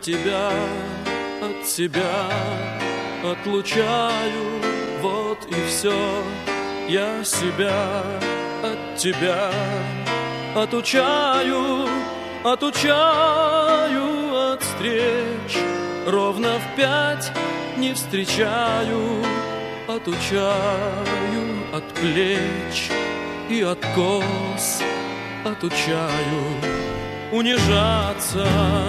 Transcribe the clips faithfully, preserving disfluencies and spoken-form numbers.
тебя от себя отлучаю, вот и все. Я себя от тебя отучаю, отучаю от встреч. Ровно в пять не встречаю, отучаю от плеч и от кос, отучаю унижаться,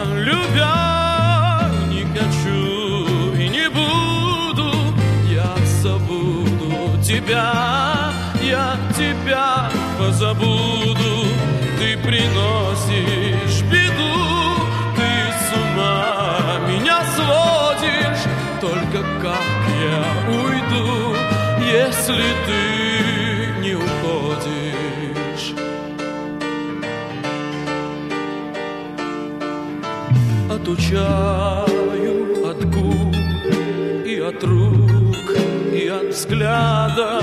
любя не хочу и не буду. Я забуду тебя, я тебя позабуду. Ты приносишь беду, ты с ума меня сводишь. Только как я уйду, если ты не уходишь? Отучаю от губ и от рук, и от взгляда,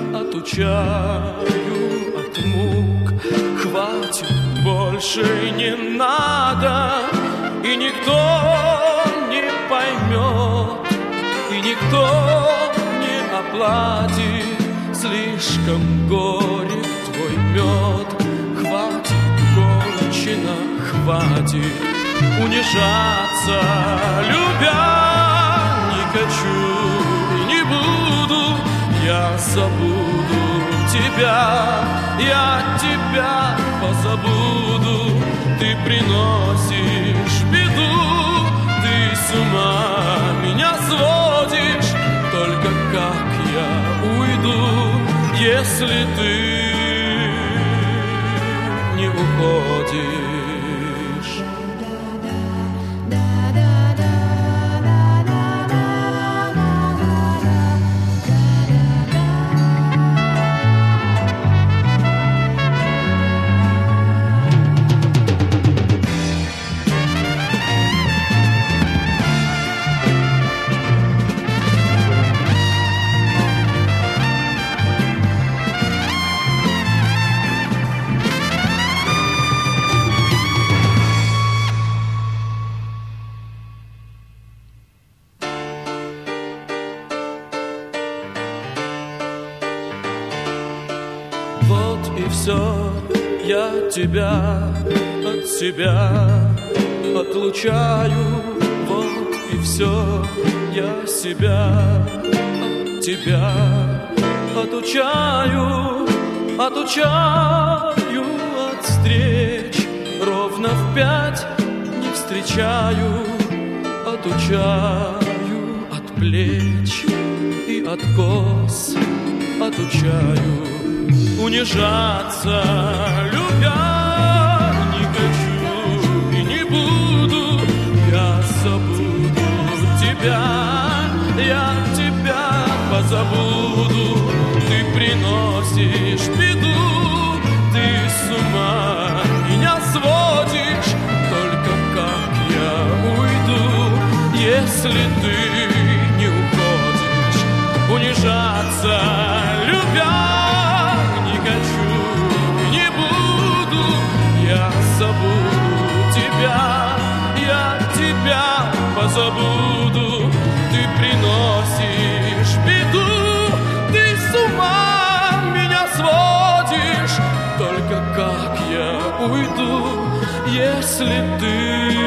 отучаю от мук. Хватит, больше не надо, и никто не поймет, и никто не оплатит. Слишком горек твой мед. Хватит, кончено, хватит унижаться, любя не хочу и не буду. Я забуду тебя, я тебя позабуду. Ты приносишь беду, ты с ума меня сводишь. Только как я уйду, если ты не уходишь? Я тебя от себя отлучаю, вот и все. Я себя от тебя отучаю, отучаю от встреч. Ровно в пять не встречаю, отучаю от плеч и от кос, отучаю унижаться, любя не хочу и не буду. Я забуду тебя, я тебя позабуду. Ты приносишь беду, ты с ума меня сводишь. Только как я уйду, если ты не уходишь? Унижаться, любя забуду тебя, я тебя позабуду. Ты приносишь беду, ты с ума меня сводишь. Только как я уйду, если ты